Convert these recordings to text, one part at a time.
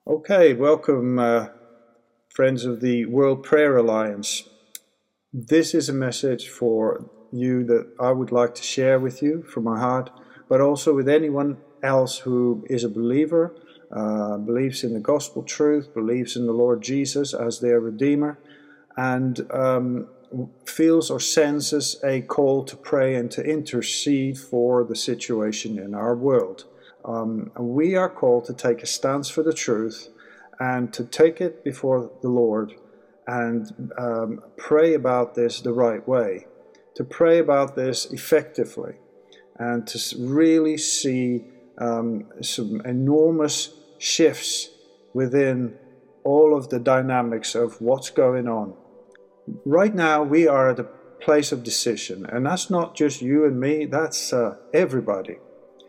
Okay, welcome, friends of the World Prayer Alliance. This is a message for you that I would like to share with you from my heart, but also with anyone else who is a believer, believes in the gospel truth, believes in the Lord Jesus as their Redeemer, and feels or senses a call to pray and to intercede for the situation in our world. We are called to take a stance for the truth and to take it before the Lord and pray about this the right way, to pray about this effectively, and to really see some enormous shifts within all of the dynamics of what's going on. Right now, we are at a place of decision, and that's not just you and me, that's everybody.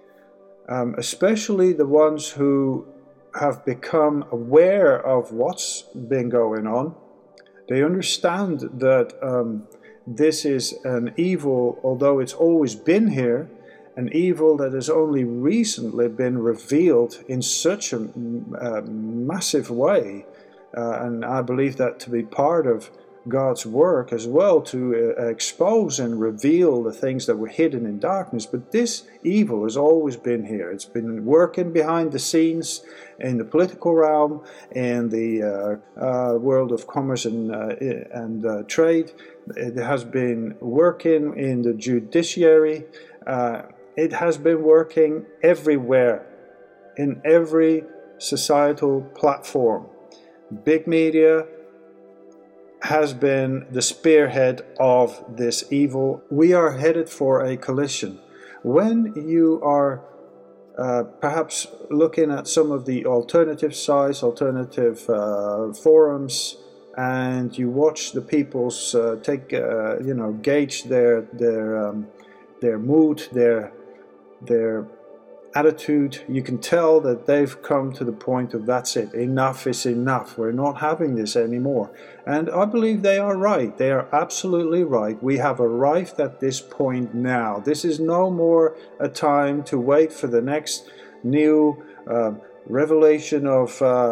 Especially the ones who have become aware of what's been going on. They understand that this is an evil, although it's always been here, an evil that has only recently been revealed in such a massive way. And I believe that to be part of God's work as well, to expose and reveal the things that were hidden in darkness. But this evil has always been here. It's been working behind the scenes in the political realm, in the world of commerce and trade. It has been working in the judiciary. It has been working everywhere, in every societal platform. Big media has been the spearhead of this evil. We are headed for a collision. When you are perhaps looking at some of the alternative sites, alternative forums, and you watch the people's gauge their mood, their attitude, you can tell that they've come to the point of that's it, enough is enough, we're not having this anymore. And I believe they are right. They are absolutely right. We have arrived at this point now. This is no more a time to wait for the next new revelation of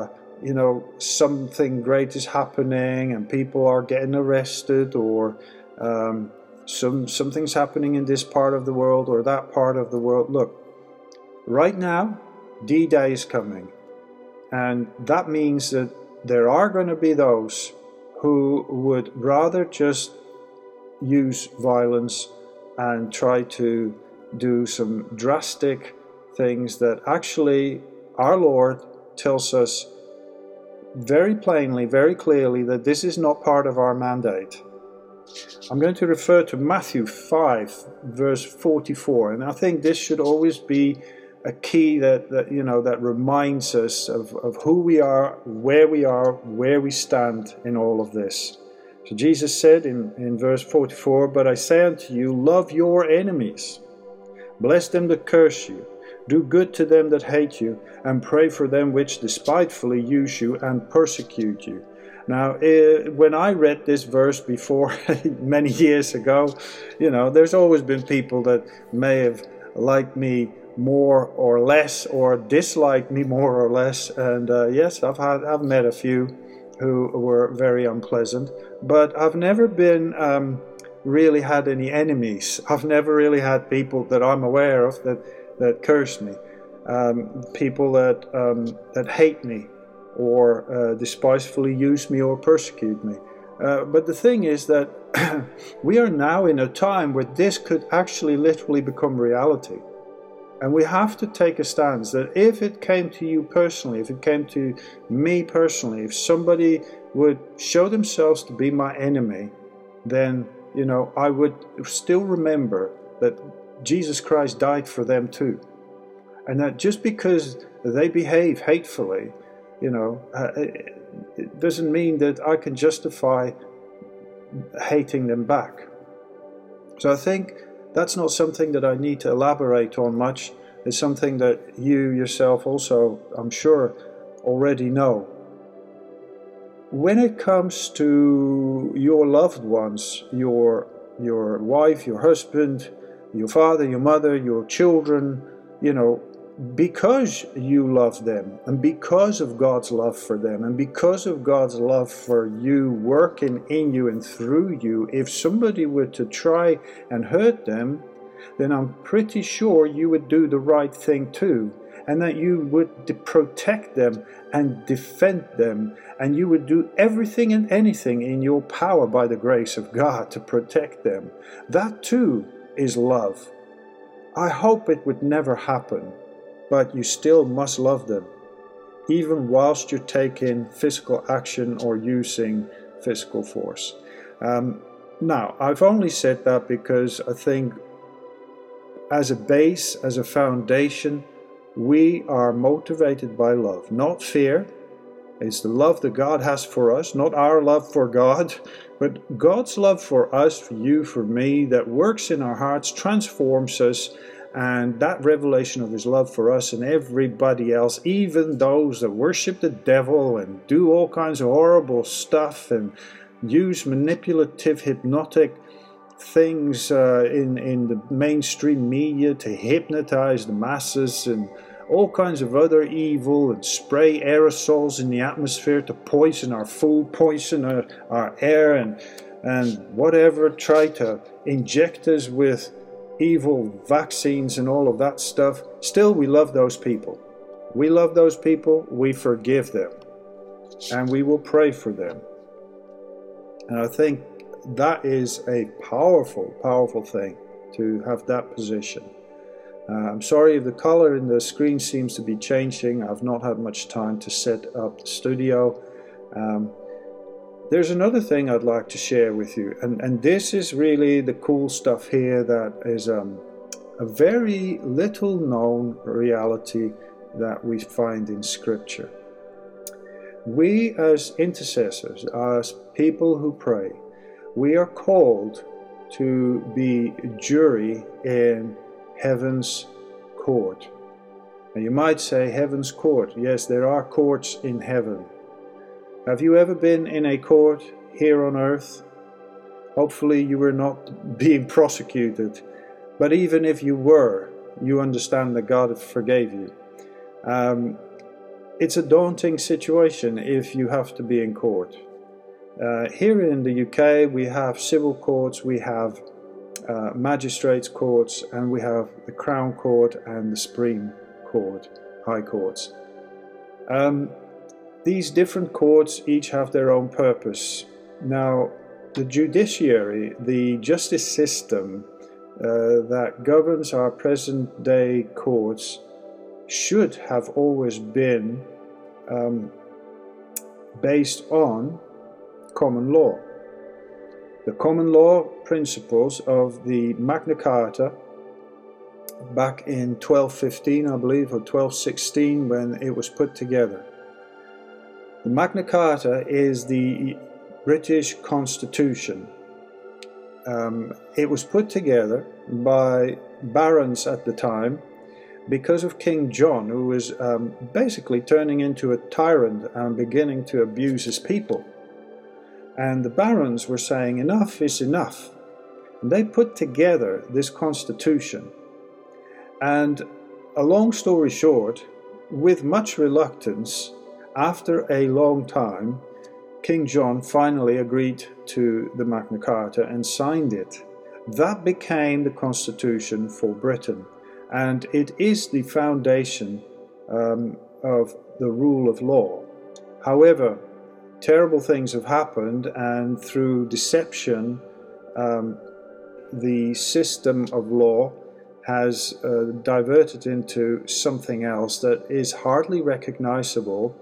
something great is happening and people are getting arrested, or something's happening in this part of the world or that part of the world. Look, right now, D-Day is coming, and that means that there are going to be those who would rather just use violence and try to do some drastic things that actually our Lord tells us very plainly, very clearly, that this is not part of our mandate. I'm going to refer to Matthew 5, verse 44, and I think this should always be a key that reminds us of who we are, where we stand in all of this. So Jesus said in verse 44, "But I say unto you, love your enemies, bless them that curse you, do good to them that hate you, and pray for them which despitefully use you and persecute you." Now, when I read this verse before, many years ago, there's always been people that may have liked me more or less, or disliked me more or less, and yes, I've met a few who were very unpleasant, but I've never been really had any enemies. I've never really had people that I'm aware of that curse me, people that hate me or despitefully use me or persecute me. But the thing is that we are now in a time where this could actually literally become reality. And we have to take a stance that if it came to you personally, if it came to me personally, if somebody would show themselves to be my enemy, then, I would still remember that Jesus Christ died for them too. And that just because they behave hatefully, it doesn't mean that I can justify hating them back. So I think that's not something that I need to elaborate on much. It's something that you yourself also, I'm sure, already know. When it comes to your loved ones, your wife, your husband, your father, your mother, your children, because you love them, and because of God's love for them, and because of God's love for you working in you and through you, if somebody were to try and hurt them, then I'm pretty sure you would do the right thing too, and that you would protect them and defend them, and you would do everything and anything in your power by the grace of God to protect them. That too is love. I hope it would never happen, but you still must love them, even whilst you're taking physical action or using physical force. Now, I've only said that because I think as a base, as a foundation, we are motivated by love, not fear. It's the love that God has for us, not our love for God, but God's love for us, for you, for me, that works in our hearts, transforms us, and that revelation of His love for us and everybody else, even those that worship the devil and do all kinds of horrible stuff and use manipulative, hypnotic things in the mainstream media to hypnotize the masses and all kinds of other evil, and spray aerosols in the atmosphere to poison our food, poison our air, and whatever, try to inject us with evil vaccines and all of that stuff. Still, we love those people. We love those people, we forgive them, and we will pray for them. And I think that is a powerful, powerful thing to have that position. I'm sorry if the color in the screen seems to be changing. I've not had much time to set up the studio. There's another thing I'd like to share with you, and this is really the cool stuff here that is a very little known reality that we find in Scripture. We as intercessors, as people who pray, we are called to be jury in heaven's court. And you might say, heaven's court. Yes, there are courts in heaven. Have you ever been in a court here on earth? Hopefully you were not being prosecuted. But even if you were, you understand that God forgave you. It's a daunting situation if you have to be in court. Here in the UK, we have civil courts, we have magistrates' courts, and we have the Crown Court and the Supreme Court, High Courts. These different courts each have their own purpose. Now, the judiciary, the justice system that governs our present-day courts, should have always been based on common law. The common law principles of the Magna Carta back in 1215, I believe, or 1216, when it was put together. The Magna Carta is the British Constitution. It was put together by barons at the time because of King John, who was basically turning into a tyrant and beginning to abuse his people. And the barons were saying, enough is enough. And they put together this constitution. And a long story short, with much reluctance, after a long time, King John finally agreed to the Magna Carta and signed it. That became the constitution for Britain. And it is the foundation of the rule of law. However, terrible things have happened, and through deception, the system of law has diverted into something else that is hardly recognizable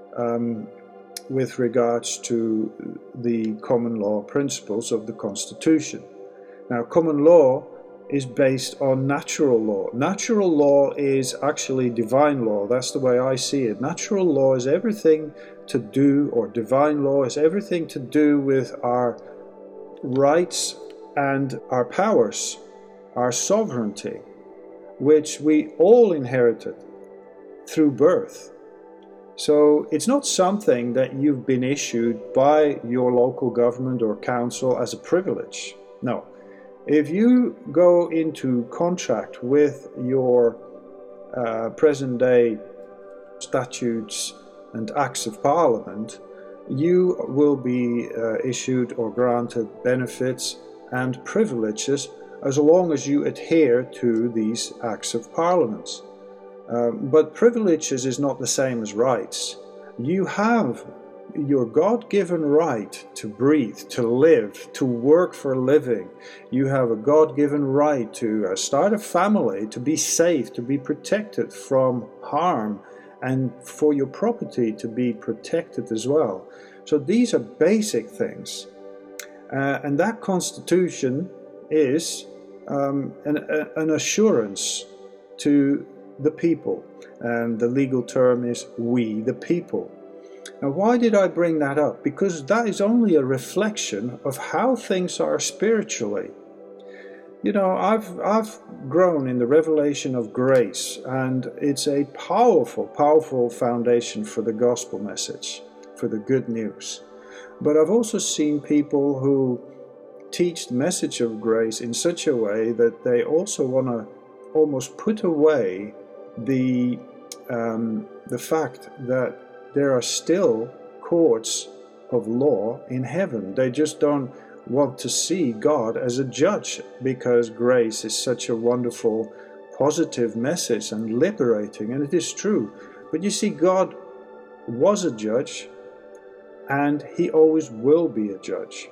with regards to the common law principles of the Constitution. Now, common law is based on natural law. Natural law is actually divine law. That's the way I see it. Natural law is everything to do, or divine law is everything to do with our rights and our powers, our sovereignty, which we all inherited through birth. So it's not something that you've been issued by your local government or council as a privilege. No. If you go into contract with your present day statutes and acts of parliament, you will be issued or granted benefits and privileges as long as you adhere to these acts of parliament. But privileges is not the same as rights. You have your God-given right to breathe, to live, to work for a living. You have a God-given right to start a family, to be safe, to be protected from harm, and for your property to be protected as well. So these are basic things. And that Constitution is an assurance to the people. And the legal term is we the people. Now, why did I bring that up? Because that is only a reflection of how things are spiritually. You know, I've grown in the revelation of grace, and it's a powerful, powerful foundation for the gospel message, for the good news. But I've also seen people who teach the message of grace in such a way that they also want to almost put away the fact that there are still courts of law in heaven. They just don't want to see God as a judge, because grace is such a wonderful, positive message and liberating, and it is true. But you see, God was a judge, and he always will be a judge.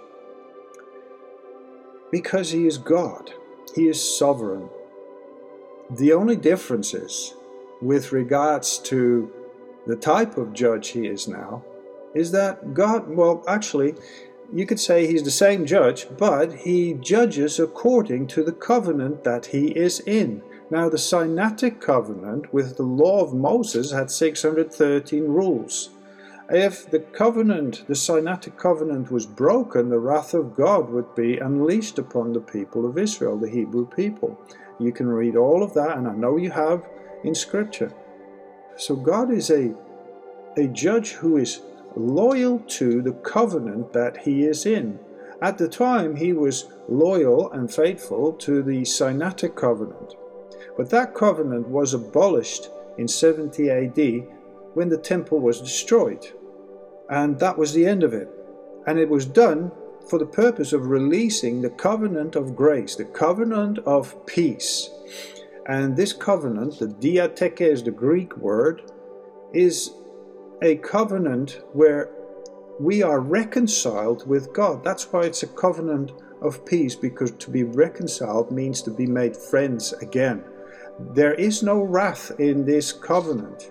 Because he is God. He is sovereign. The only difference is, with regards to the type of judge he is now, is that God, well, actually, you could say he's the same judge, but he judges according to the covenant that he is in. Now, the Sinaitic covenant with the law of Moses had 613 rules. If the covenant, the Sinaitic covenant, was broken, the wrath of God would be unleashed upon the people of Israel, the Hebrew people. You can read all of that, and I know you have in Scripture. So God is a judge who is loyal to the covenant that he is in. At the time, he was loyal and faithful to the Sinaitic covenant. But that covenant was abolished in 70 AD when the temple was destroyed. And that was the end of it. And it was done for the purpose of releasing the covenant of grace, the covenant of peace. And this covenant, the diatheke is the Greek word, is a covenant where we are reconciled with God. That's why it's a covenant of peace, because to be reconciled means to be made friends again. There is no wrath in this covenant.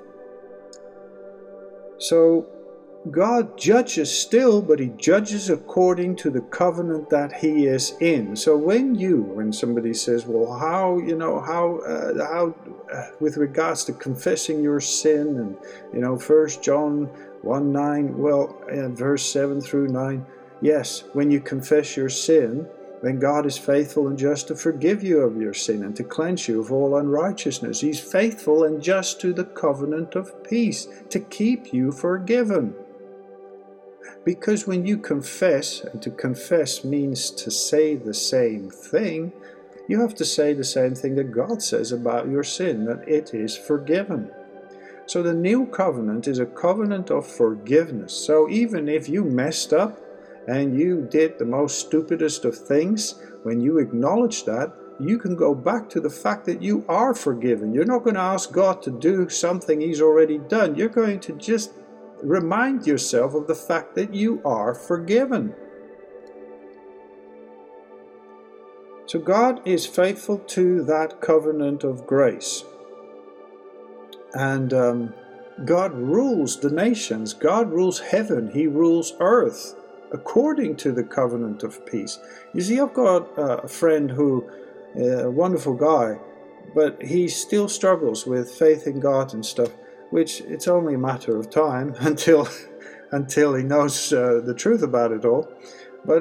So God judges still, but he judges according to the covenant that he is in. So when somebody says, well, how with regards to confessing your sin, and 1 John 1:9, well, verse 7 through 9, yes, when you confess your sin, then God is faithful and just to forgive you of your sin and to cleanse you of all unrighteousness. He's faithful and just to the covenant of peace, to keep you forgiven. Because when you confess, and to confess means to say the same thing, you have to say the same thing that God says about your sin, that it is forgiven. So the new covenant is a covenant of forgiveness. So even if you messed up and you did the most stupidest of things, when you acknowledge that, you can go back to the fact that you are forgiven. You're not going to ask God to do something he's already done. You're going to just remind yourself of the fact that you are forgiven. So God is faithful to that covenant of grace. And God rules the nations. God rules heaven. He rules earth according to the covenant of peace. You see, I've got a friend who, a wonderful guy, but he still struggles with faith in God and stuff, which it's only a matter of time until he knows the truth about it all. But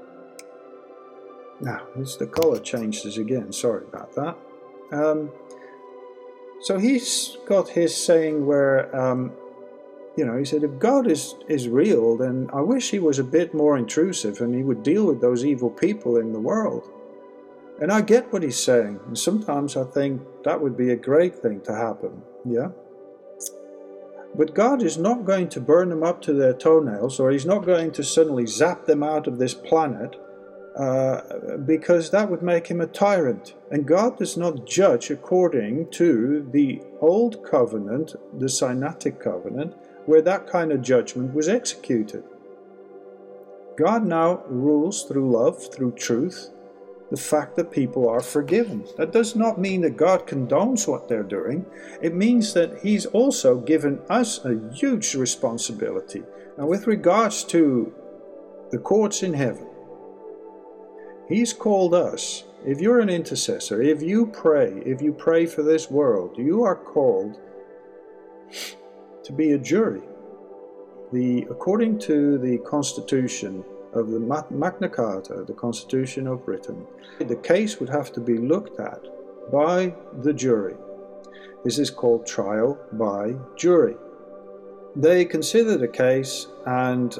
now the color changes again. Sorry about that. So he's got his saying where, he said, if God is real, then I wish he was a bit more intrusive and he would deal with those evil people in the world. And I get what he's saying. And sometimes I think that would be a great thing to happen. Yeah? But God is not going to burn them up to their toenails, or he's not going to suddenly zap them out of this planet, because that would make him a tyrant. And God does not judge according to the old covenant, the Sinaitic covenant, where that kind of judgment was executed. God now rules through love, through truth, the fact that people are forgiven. That does not mean that God condones what they're doing. It means that he's also given us a huge responsibility. And with regards to the courts in heaven, he's called us. If you're an intercessor, if you pray for this world, you are called to be a jury. According to the Constitution of the Magna Carta, the Constitution of Britain, the case would have to be looked at by the jury. This is called trial by jury. They consider the case, and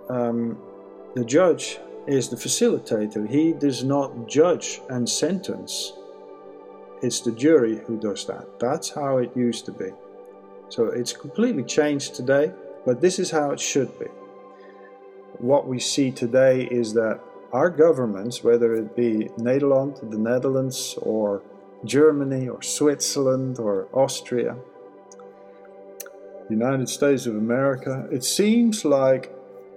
the judge is the facilitator. He does not judge and sentence. It's the jury who does that. That's how it used to be. So it's completely changed today, but this is how it should be. What we see today is that our governments, whether it be Nederland, the Netherlands, or Germany, or Switzerland, or Austria, the United States of America, it seems like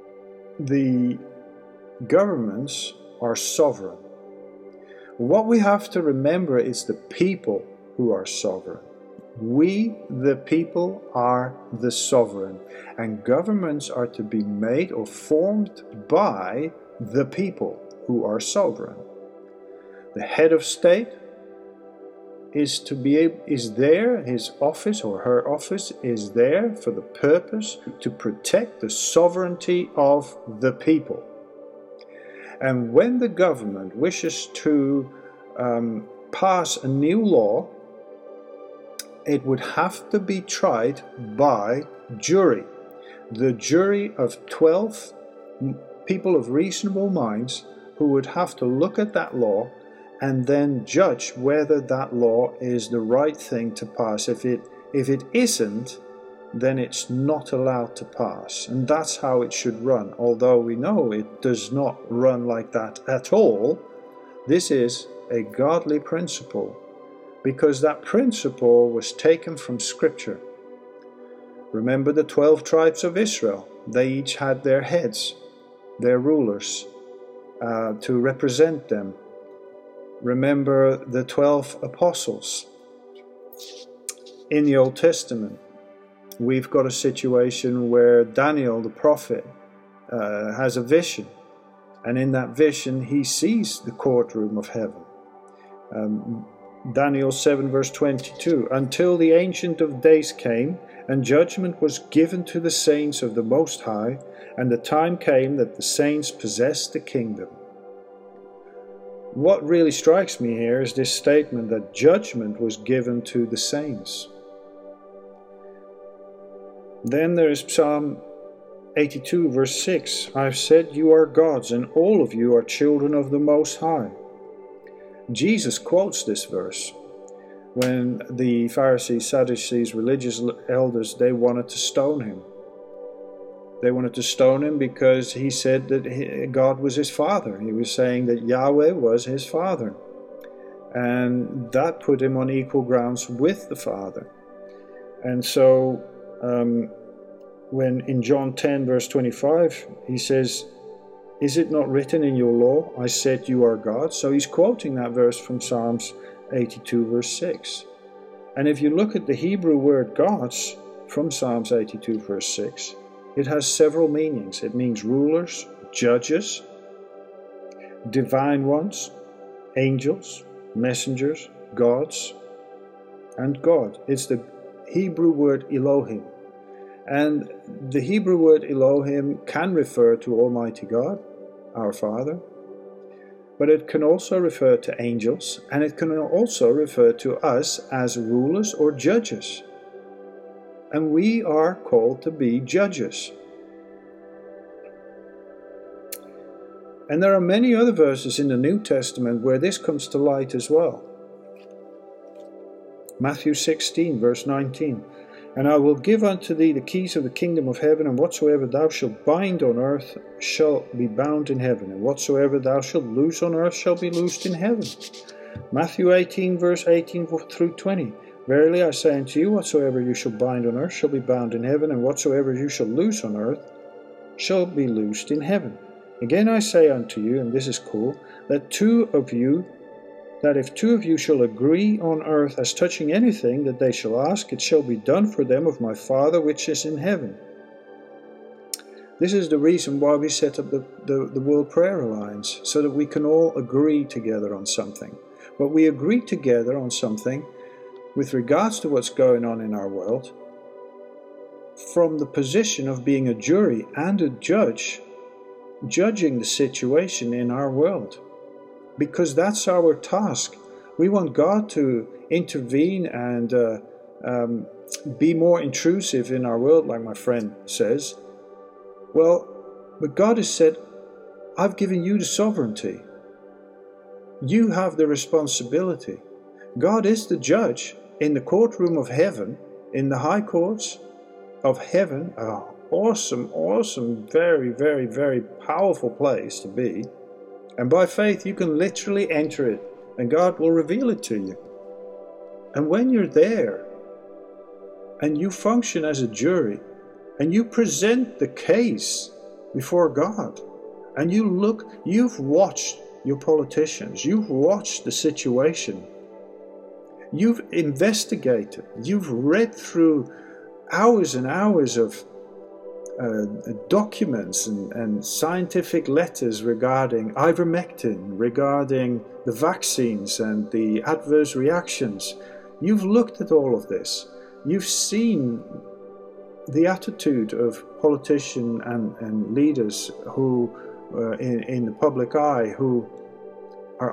the governments are sovereign. What we have to remember is the people who are sovereign. We, the people, are the sovereign, and governments are to be made or formed by the people who are sovereign. The head of state is there, his office or her office is there for the purpose to protect the sovereignty of the people. And when the government wishes to pass a new law, it would have to be tried by jury. The jury of 12 people of reasonable minds who would have to look at that law and then judge whether that law is the right thing to pass. If it isn't, then it's not allowed to pass. And that's how it should run. Although we know it does not run like that at all, this is a godly principle, because that principle was taken from Scripture. Remember the 12 tribes of Israel. They each had their heads, their rulers, to represent them. Remember the 12 apostles. In the Old Testament, we've got a situation where Daniel the prophet has a vision. And in that vision, he sees the courtroom of heaven. Daniel 7 verse 22, until the Ancient of Days came, and judgment was given to the saints of the Most High, and the time came that the saints possessed the kingdom. What really strikes me here is this statement that judgment was given to the saints. Then there is Psalm 82 verse 6, I've said you are gods, and all of you are children of the Most High. Jesus quotes this verse when the Pharisees, Sadducees, religious elders, they wanted to stone him. They wanted to stone him because he said that God was his father. He was saying that Yahweh was his father. And that put him on equal grounds with the Father. And so when in John 10 verse 25 he says, is it not written in your law, I said you are God? So he's quoting that verse from Psalms 82 verse 6. And if you look at the Hebrew word gods from Psalms 82 verse 6, it has several meanings. It means rulers, judges, divine ones, angels, messengers, gods, and God. It's the Hebrew word Elohim. And the Hebrew word Elohim can refer to Almighty God, our Father, but it can also refer to angels, and it can also refer to us as rulers or judges. And we are called to be judges. And there are many other verses in the New Testament where this comes to light as well. Matthew 16, verse 19. And I will give unto thee the keys of the kingdom of heaven, and whatsoever thou shalt bind on earth shall be bound in heaven, and whatsoever thou shalt loose on earth shall be loosed in heaven. Matthew 18, verse 18 through 20. Verily I say unto you, whatsoever you shall bind on earth shall be bound in heaven, and whatsoever you shall loose on earth shall be loosed in heaven. Again I say unto you, and this is cool, that if two of you shall agree on earth as touching anything that they shall ask, it shall be done for them of my Father which is in heaven. This is the reason why we set up the World Prayer Alliance, so that we can all agree together on something. But we agree together on something with regards to what's going on in our world from the position of being a jury and a judge, judging the situation in our world. Because that's our task. We want God to intervene and be more intrusive in our world, like my friend says. Well, but God has said, I've given you the sovereignty. You have the responsibility. God is the judge in the courtroom of heaven, in the high courts of heaven. Awesome, very, very, very powerful place to be. And by faith you can literally enter it, and God will reveal it to you. And when you're there, and you function as a jury, and you present the case before God, and you've watched your politicians, you've watched the situation, you've investigated, you've read through hours and hours of documents and scientific letters regarding ivermectin, regarding the vaccines and the adverse reactions. You've looked at all of this. You've seen the attitude of politicians and leaders who, in the public eye, who are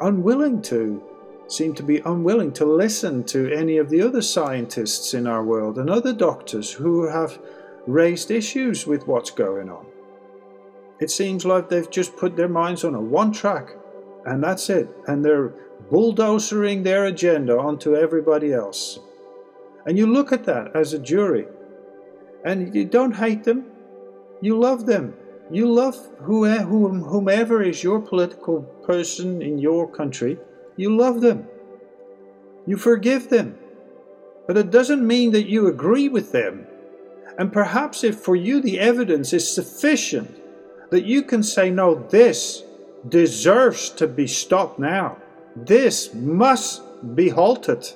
seem to be unwilling to listen to any of the other scientists in our world and other doctors who have raised issues with what's going on. It seems like they've just put their minds on a one track, and that's it. And they're bulldozering their agenda onto everybody else. And you look at that as a jury, and you don't hate them, you love them. You love whomever is your political person in your country. You love them. You forgive them. But it doesn't mean that you agree with them. And perhaps if for you the evidence is sufficient that you can say, no, this deserves to be stopped now. This must be halted.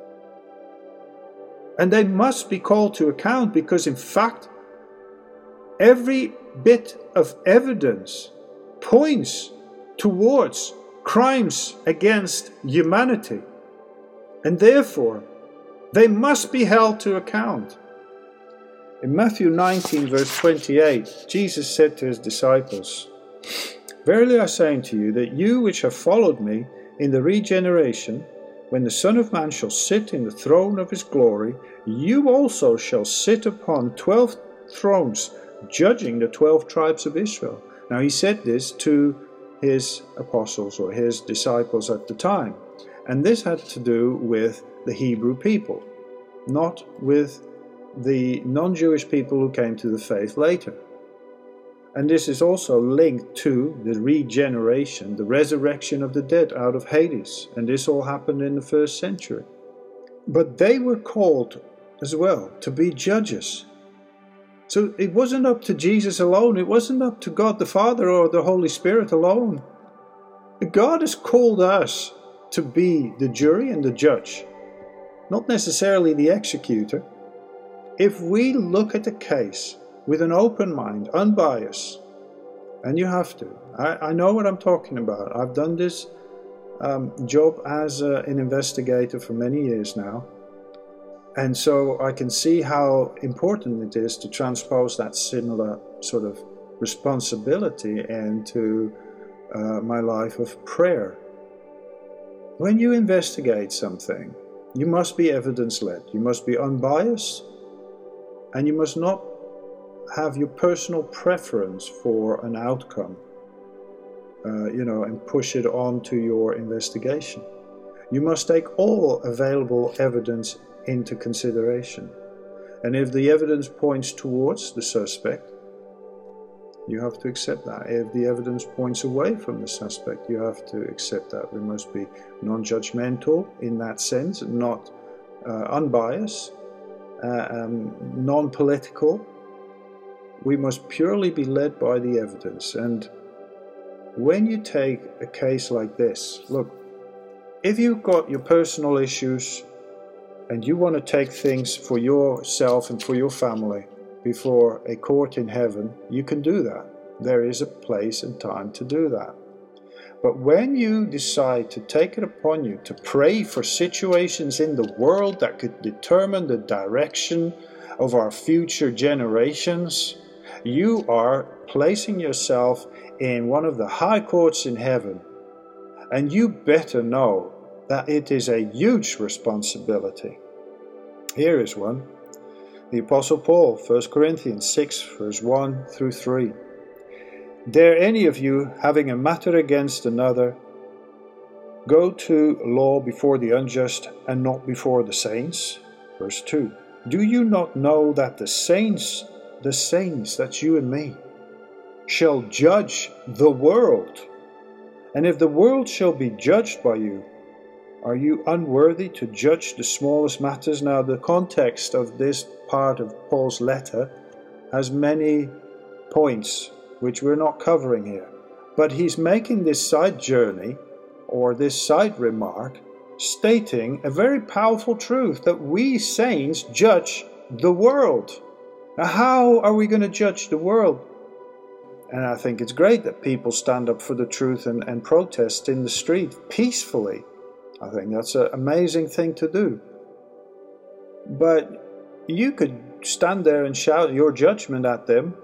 And they must be called to account, because in fact, every bit of evidence points towards crimes against humanity. And therefore, they must be held to account. In Matthew 19, verse 28, Jesus said to his disciples, Verily I say unto you, that you which have followed me in the regeneration, when the Son of Man shall sit in the throne of his glory, you also shall sit upon 12 thrones, judging the 12 tribes of Israel. Now he said this to his apostles or his disciples at the time. And this had to do with the Hebrew people, not with the non-Jewish people who came to the faith later. And this is also linked to the regeneration, the resurrection of the dead out of Hades. And this all happened in the 1st century. But they were called as well to be judges. So it wasn't up to Jesus alone. It wasn't up to God the Father or the Holy Spirit alone. God has called us to be the jury and the judge, not necessarily the executor. If we look at the case with an open mind, unbiased, and you have to. I know what I'm talking about. I've done this job as an investigator for many years now. And so I can see how important it is to transpose that similar sort of responsibility into my life of prayer. When you investigate something, you must be evidence-led. You must be unbiased, and you must not have your personal preference for an outcome. and push it on to your investigation. You must take all available evidence into consideration. And if the evidence points towards the suspect, you have to accept that. If the evidence points away from the suspect, you have to accept that. We must be non-judgmental in that sense, not unbiased, non-political. We must purely be led by the evidence. And when you take a case like this, look, if you've got your personal issues and you want to take things for yourself and for your family before a court in heaven, you can do that. There is a place and time to do that. But when you decide to take it upon you to pray for situations in the world that could determine the direction of our future generations, you are placing yourself in one of the high courts in heaven. And you better know that it is a huge responsibility. Here is one. The Apostle Paul, 1 Corinthians 6, verse 1 through 3. Dare any of you, having a matter against another, go to law before the unjust and not before the saints? Verse 2. Do you not know that the saints, that's you and me, shall judge the world? And if the world shall be judged by you, are you unworthy to judge the smallest matters? Now, the context of this part of Paul's letter has many points which we're not covering here. But he's making this side journey, or this side remark, stating a very powerful truth, that we saints judge the world. Now, how are we going to judge the world? And I think it's great that people stand up for the truth and protest in the street peacefully. I think that's an amazing thing to do. But you could stand there and shout your judgment at them,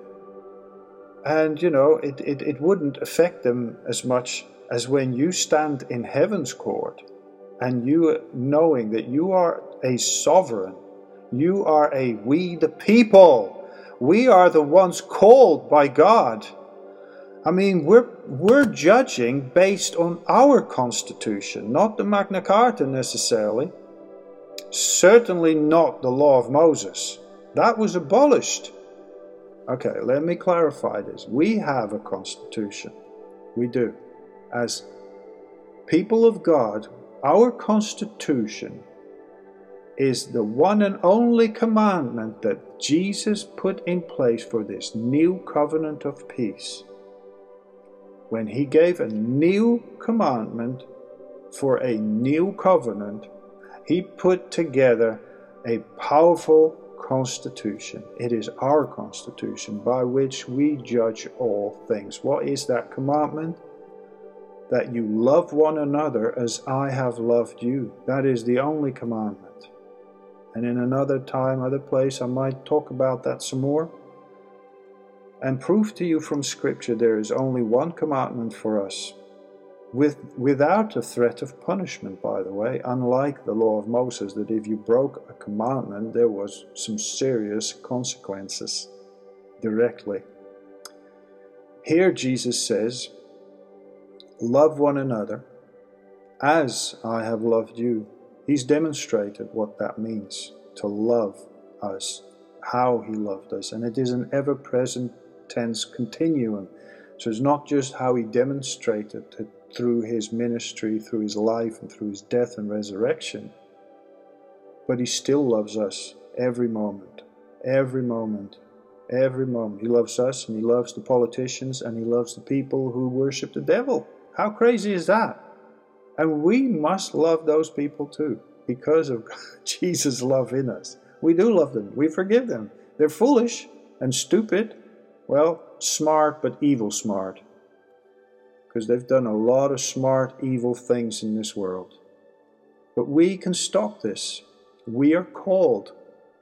and it wouldn't affect them as much as when you stand in heaven's court and you knowing that you are a sovereign, you are we the people, we are the ones called by God. I mean, we're judging based on our constitution, not the Magna Carta necessarily. Certainly not the law of Moses. That was abolished. Okay, let me clarify this. We have a constitution. We do. As people of God, our constitution is the one and only commandment that Jesus put in place for this new covenant of peace. When he gave a new commandment for a new covenant, he put together a powerful constitution. It is our constitution by which we judge all things. What is that commandment? That you love one another as I have loved you. That is the only commandment. And in another time, other place, I might talk about that some more and prove to you from Scripture there is only one commandment for us, without a threat of punishment, by the way, unlike the law of Moses, that if you broke a commandment, there was some serious consequences directly. Here Jesus says, love one another as I have loved you. He's demonstrated what that means, to love us, how he loved us, and it is an ever-present tense continuum. So it's not just how he demonstrated it through his ministry, through his life, and through his death and resurrection, but he still loves us every moment, every moment, every moment. He loves us, and he loves the politicians, and he loves the people who worship the devil. How crazy is that? And we must love those people too, because of Jesus' love in us. We do love them. We forgive them. They're foolish and stupid. Well, smart, but evil smart. Because they've done a lot of smart, evil things in this world. But we can stop this. We are called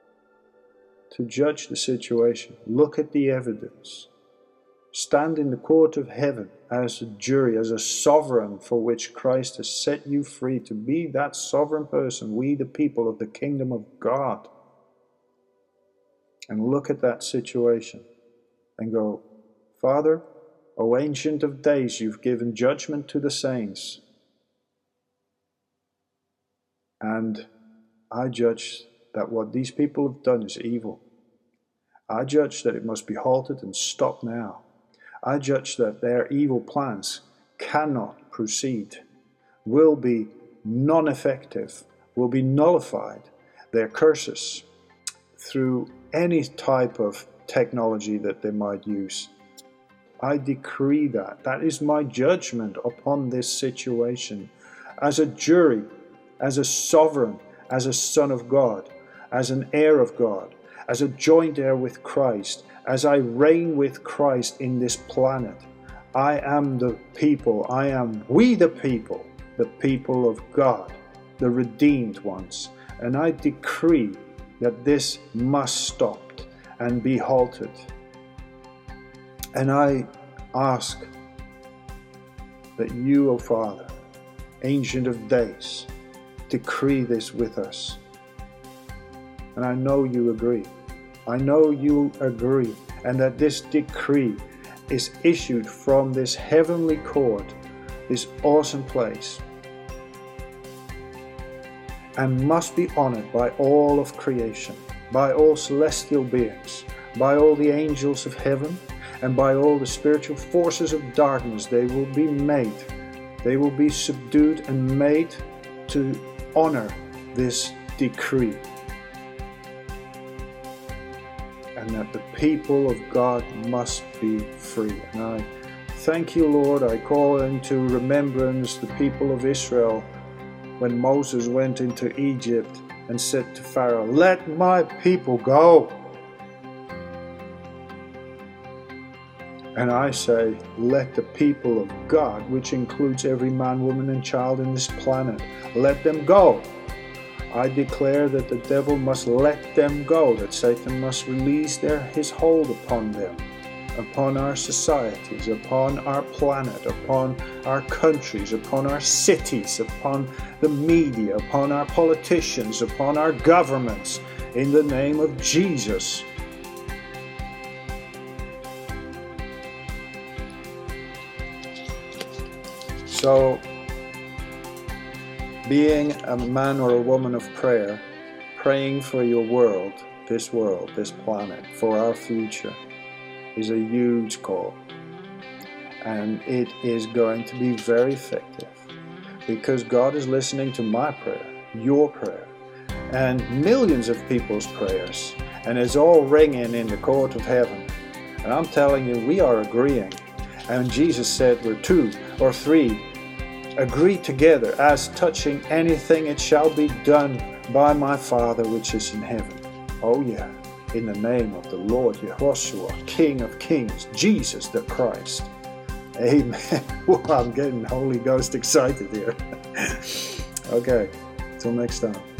to judge the situation. Look at the evidence. Stand in the court of heaven as a jury, as a sovereign for which Christ has set you free to be that sovereign person, we the people of the kingdom of God. And look at that situation and go, Father, O Ancient of Days, you've given judgment to the saints. And I judge that what these people have done is evil. I judge that it must be halted and stopped now. I judge that their evil plans cannot proceed, will be non-effective, will be nullified, their curses, through any type of technology that they might use. I decree that. That is my judgment upon this situation. As a jury, as a sovereign, as a son of God, as an heir of God, as a joint heir with Christ, as I reign with Christ in this planet, I am the people, we the people of God, the redeemed ones. And I decree that this must stop and be halted. And I ask that you, O Father, Ancient of Days, decree this with us. And I know you agree. I know you agree, and that this decree is issued from this heavenly court, this awesome place, and must be honored by all of creation, by all celestial beings, by all the angels of heaven, and by all the spiritual forces of darkness. They will be made, they will be subdued and made to honor this decree. And that the people of God must be free. And I thank you, Lord. I call into remembrance the people of Israel when Moses went into Egypt and said to Pharaoh, "Let my people go." And I say, let the people of God, which includes every man, woman and child in this planet, let them go. I declare that the devil must let them go, that Satan must release his hold upon them, upon our societies, upon our planet, upon our countries, upon our cities, upon the media, upon our politicians, upon our governments, in the name of Jesus. So, being a man or a woman of prayer, praying for your world, this planet, for our future, is a huge call. And it is going to be very effective, because God is listening to my prayer, your prayer, and millions of people's prayers, and it's all ringing in the court of heaven. And I'm telling you, we are agreeing. And Jesus said, where 2 or 3 agree together as touching anything, it shall be done by my Father which is in heaven. Oh yeah, in the name of the Lord Yehoshua, King of Kings, Jesus the Christ. Amen. Well, I'm getting Holy Ghost excited here. Okay, till next time.